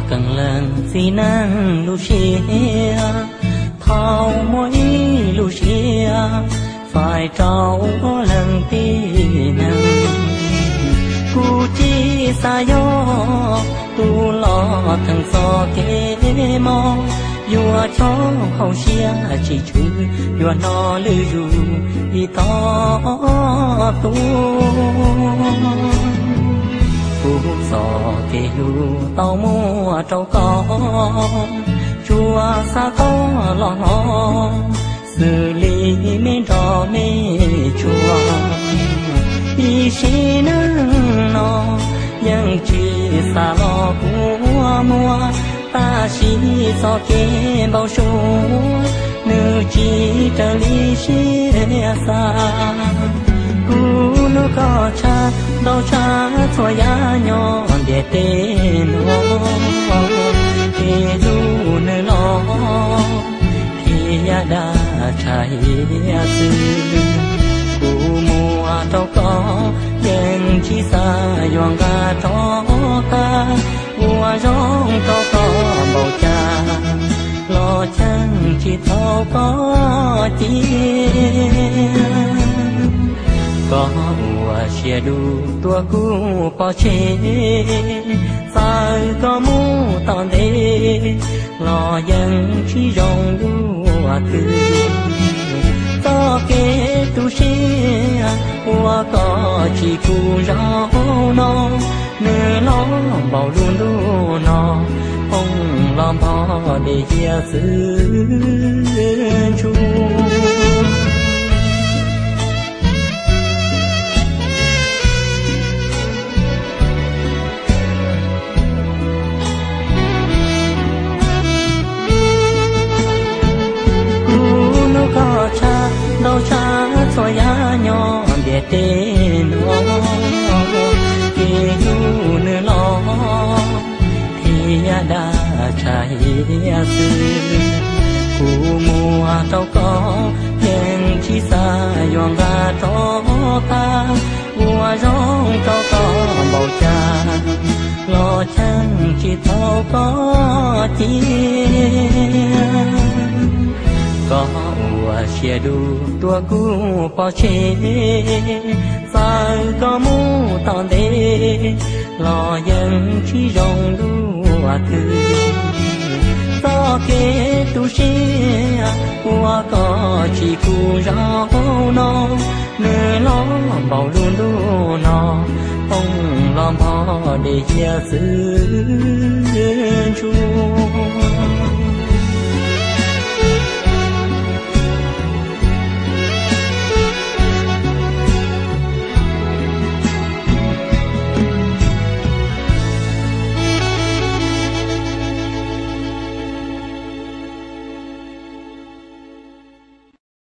cần lần gì năng Lucia thao mỗi Lucia phải trao lần tin cu chi sa yo tu lo thằng so kế mò yua cho hậu xia chỉ chú yua nó lư ru y to tu phù gió kê lu tao mua trâu con chùa xa có lo nó xử lý mê trò mê chùa y xí nâng nó nhưng chỉ xa lo của mua ta xí gió kê bao số nữ chỉ trở lý xí xa nó có cha đâu cha cho ya nhỏ để tên nó thì dù nơi lo thì đã trái sư cụ mùa đâu có đèn chỉ xa yoang ga cho ta mùa giông đâu có bầu cha lo chẳng chỉ thâu có tiền có mùa xia đu tua cu po chế sao có mu tòn đê lo dân chỉ rong đua từ có kế tu xia qua có chỉ cu rau nó nửa nó bao luôn đu nó ông làm bao để chia sứ chu có cha đâu cha cho ya nhỏ để tên nó thì dù nữa lo thì đã trái sư cụ mùa đâu có đèn chỉ xa yoang ga cho ta mùa giông đâu có bầu cha lo chẳng chỉ thâu có tiền có mùa xia đu tua cu po chế sao có mu tòn đê lo dân chỉ rong đua từ có kế tu xia qua có chỉ cu rau nó nửa lo bao luôn đu nó ông làm bao để chia sứ chu